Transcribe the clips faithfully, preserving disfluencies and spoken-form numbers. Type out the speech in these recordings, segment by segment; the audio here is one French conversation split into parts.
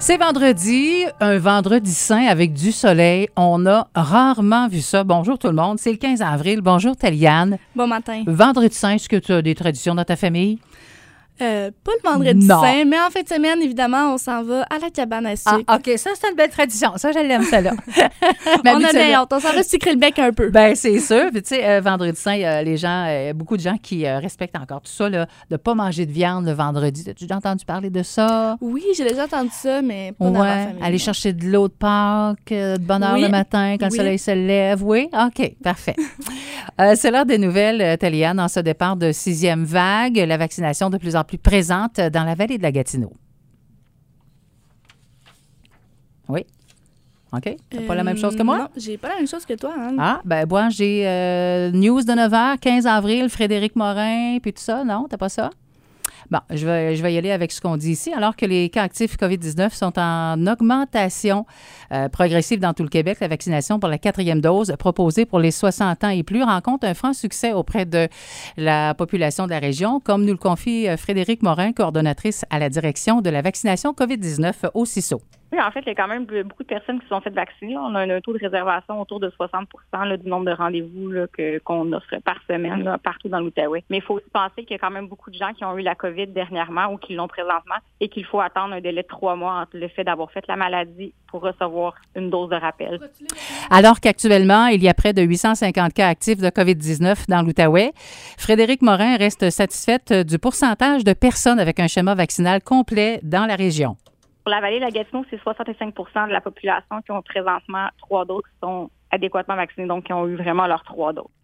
C'est vendredi, un vendredi saint avec du soleil. On a rarement vu ça. Bonjour tout le monde, c'est le quinze avril. Bonjour Taliane. Bon matin. Vendredi saint, est-ce que tu as des traditions dans ta famille? Euh, pas le vendredi Non. saint, mais en fin de semaine, évidemment, on s'en va à la cabane à sucre. Ah, OK, ça, c'est une belle tradition. Ça, je l'aime, ça, là. On a bien hâte. On s'en va sucrer le bec un peu. Ben c'est sûr. Puis, tu sais, euh, vendredi saint, euh, les gens, euh, beaucoup de gens qui euh, respectent encore tout ça, là, de ne pas manger de viande le vendredi. As-tu déjà entendu parler de ça? Oui, j'ai déjà entendu ça, mais pas dans ma Ouais, famille. aller chercher de l'eau de Pâques, euh, de bonne heure Oui. le matin quand Oui. le soleil se lève. Oui? OK, parfait. euh, c'est l'heure des nouvelles, euh, Taliane, en ce départ de sixième vague, la vaccination de plus en plus présente dans la vallée de la Gatineau. Oui? OK? T'as pas la même chose que moi? Non, j'ai pas la même chose que toi, Anne. Ah, ben moi, j'ai euh, news de neuf heures, quinze avril, Frédéric Morin, puis tout ça. Non, t'as pas ça? Bon, je vais, je vais y aller avec ce qu'on dit ici. Alors que les cas actifs covid dix-neuf sont en augmentation euh, progressive dans tout le Québec, la vaccination pour la quatrième dose proposée pour les soixante ans et plus rencontre un franc succès auprès de la population de la région, comme nous le confie euh, Frédéric Morin, coordonnatrice à la direction de la vaccination covid dix-neuf au C I S O. Oui, en fait, il y a quand même beaucoup de personnes qui se sont faites vacciner. On a un taux de réservation autour de soixante pour cent là, du nombre de rendez-vous là, que, qu'on offre par semaine là, partout dans l'Outaouais. Mais il faut aussi penser qu'il y a quand même beaucoup de gens qui ont eu la COVID dernièrement ou qui l'ont présentement et qu'il faut attendre un délai de trois mois entre le fait d'avoir fait la maladie pour recevoir une dose de rappel. Alors qu'actuellement, il y a près de huit cent cinquante cas actifs de covid dix-neuf dans l'Outaouais, Frédéric Morin reste satisfaite du pourcentage de personnes avec un schéma vaccinal complet dans la région. Pour la vallée de la Gatineau, c'est soixante-cinq pour cent de la population qui ont présentement trois doses qui sont adéquatement vaccinés, donc qui ont eu vraiment leurs trois doses.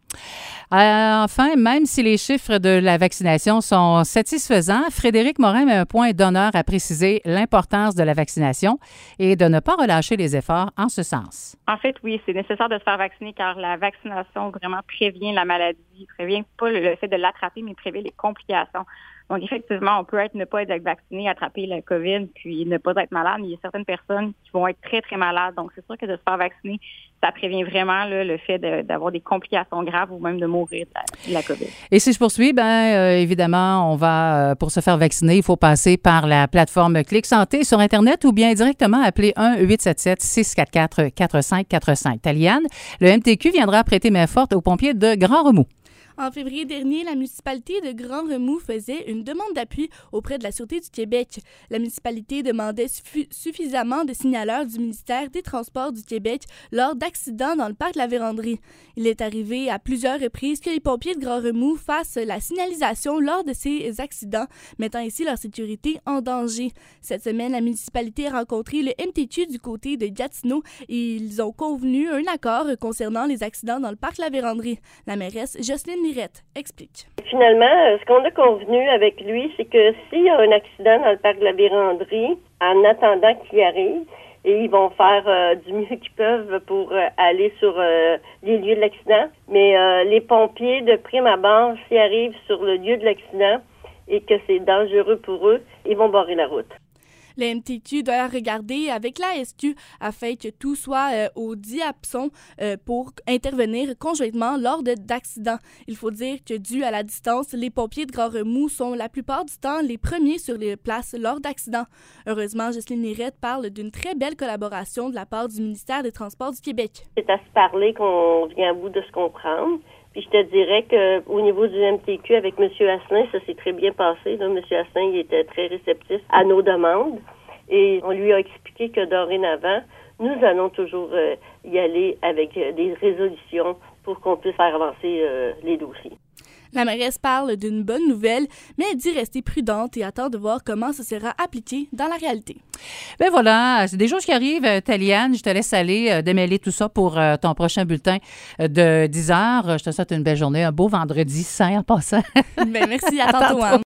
Euh, enfin, même si les chiffres de la vaccination sont satisfaisants, Frédéric Morin met un point d'honneur à préciser l'importance de la vaccination et de ne pas relâcher les efforts en ce sens. En fait, oui, c'est nécessaire de se faire vacciner car la vaccination vraiment prévient la maladie, prévient pas le fait de l'attraper, mais prévient les complications. Donc, effectivement, on peut être ne pas être vacciné, attraper la COVID, puis ne pas être malade. Mais il y a certaines personnes qui vont être très, très malades. Donc, c'est sûr que de se faire vacciner, ça prévient vraiment là, le fait de, d'avoir des complications graves ou même de mourir de la, de la COVID. Et si je poursuis, bien, euh, évidemment, on va, euh, pour se faire vacciner, il faut passer par la plateforme Clic Santé sur Internet ou bien directement appeler un huit sept sept six quatre quatre quatre cinq quatre cinq. Taliane, le M T Q viendra prêter main forte aux pompiers de Grand-Remous. En février dernier, la municipalité de Grand-Remous faisait une demande d'appui auprès de la Sûreté du Québec. La municipalité demandait suffi- suffisamment de signaleurs du ministère des Transports du Québec lors d'accidents dans le parc de la Vérandrie. Il est arrivé à plusieurs reprises que les pompiers de Grand-Remous fassent la signalisation lors de ces accidents, mettant ainsi leur sécurité en danger. Cette semaine, la municipalité a rencontré le M T Q du côté de Gatineau et ils ont convenu un accord concernant les accidents dans le parc de la Vérandrie. La mairesse Jocelyne Lirette explique. Finalement, ce qu'on a convenu avec lui, c'est que s'il y a un accident dans le parc de la Vérandrie, en attendant qu'il arrive, et ils vont faire euh, du mieux qu'ils peuvent pour euh, aller sur euh, les lieux de l'accident. Mais euh, les pompiers, de prime abord, s'ils arrivent sur le lieu de l'accident et que c'est dangereux pour eux, ils vont barrer la route. Le M T Q doit regarder avec l'A S Q afin que tout soit euh, au diapason euh, pour intervenir conjointement lors de, d'accidents. Il faut dire que dû à la distance, les pompiers de Grand-Remous sont la plupart du temps les premiers sur les places lors d'accidents. Heureusement, Jocelyne Lirette parle d'une très belle collaboration de la part du ministère des Transports du Québec. C'est à se parler qu'on vient à bout de se comprendre. Puis je te dirais qu'au niveau du M T Q avec M. Asselin, ça s'est très bien passé. Là, M. Asselin, il était très réceptif à nos demandes. Et on lui a expliqué que dorénavant, nous allons toujours euh, y aller avec euh, des résolutions pour qu'on puisse faire avancer euh, les dossiers. La mairesse parle d'une bonne nouvelle, mais elle dit rester prudente et attend de voir comment ça sera appliqué dans la réalité. Ben voilà, c'est des choses qui arrivent. Taliane, je te laisse aller euh, démêler tout ça pour euh, ton prochain bulletin euh, de dix heures. Je te souhaite une belle journée, un beau vendredi saint en passant. Ben merci, à, à tantôt. tantôt. Anne.